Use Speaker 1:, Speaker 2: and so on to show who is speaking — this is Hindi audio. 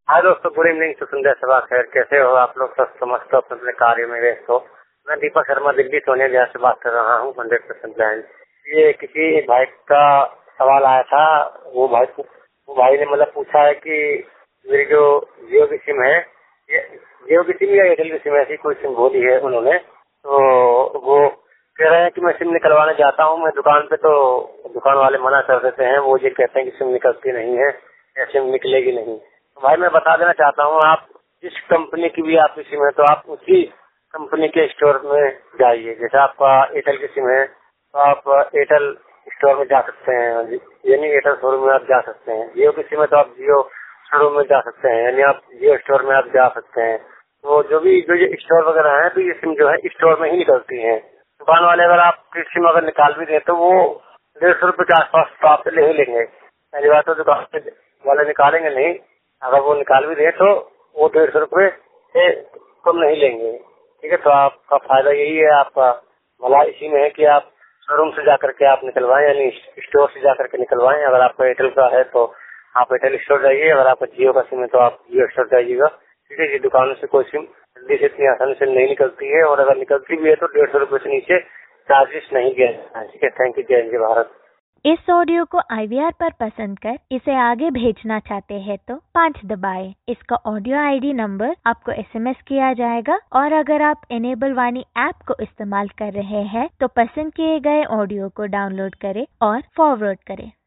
Speaker 1: हाय दोस्तों, गुड इवनिंग, सुंदर सभा खैर। कैसे हो आप लोग? सब समझते हो अपने कार्य में व्यस्त हो। मैं दीपक शर्मा दिल्ली सोनिया बिहार से बात कर रहा हूँ, 100% ब्रांड। ये किसी भाई का सवाल आया था। वो भाई ने मतलब पूछा है कि मेरी जो जियो की सिम है, ये जियो की सिम या एयरटेल की सिम, ऐसी कोई सिम बोली है उन्होंने। तो वो कह रहे हैं कि मैं सिम निकलवाने जाता हूँ मैं दुकान पे, तो दुकान वाले मना कर देते हैं। वो ये कहते हैं कि सिम निकलती नहीं है या सिम निकलेगी नहीं। तो भाई मैं बता देना चाहता हूँ, आप जिस कंपनी की भी आपकी सिम है तो आप उसी कंपनी के स्टोर में जाइए। जैसे आपका एयरटेल की सिम है तो आप एयरटेल स्टोर में जा सकते हैं, यानी एयरटेल शोरूम में आप जा सकते हैं। जियो की सिम है तो आप जियो शोरूम में जा सकते हैं, यानी आप जियो स्टोर में आप जा सकते हैं। तो जो ये स्टोर वगैरह है, तो ये सिम जो है स्टोर में ही निकलती है। दुकान वाले अगर आपकी सिम अगर निकाल भी दें तो वो 150 रुपए के आसपास तो आपसे ले ही लेंगे। पहली बात तो दुकान वाले निकालेंगे नहीं, अगर वो निकाल भी दे तो वो 150 रुपए से कम नहीं लेंगे। ठीक है, तो आपका फायदा यही है, आपका भला इसी में है कि आप शोरूम से जाकर के आप निकलवाएं, यानी स्टोर से जाकर के निकलवाएं। अगर आपका एयरटेल का है तो आप एयरटेल स्टोर जाइए, अगर आपका जियो का सिम है तो आप जियो स्टोर जाइएगा। ठीक है, ये दुकानों से कोई सिम जल्दी से इतनी आसानी से नहीं निकलती है, और अगर निकलती भी है तो 150 रुपए से नीचे चार्जेस नहीं दिया जाता है। ठीक है, थैंक यू, जय हिंद, जय भारत।
Speaker 2: इस ऑडियो को IVR पर पसंद कर इसे आगे भेजना चाहते हैं तो 5 दबाएं। इसका ऑडियो ID नंबर आपको SMS किया जाएगा, और अगर आप इनेबल वाणी ऐप को इस्तेमाल कर रहे हैं तो पसंद किए गए ऑडियो को डाउनलोड करें और फॉरवर्ड करें।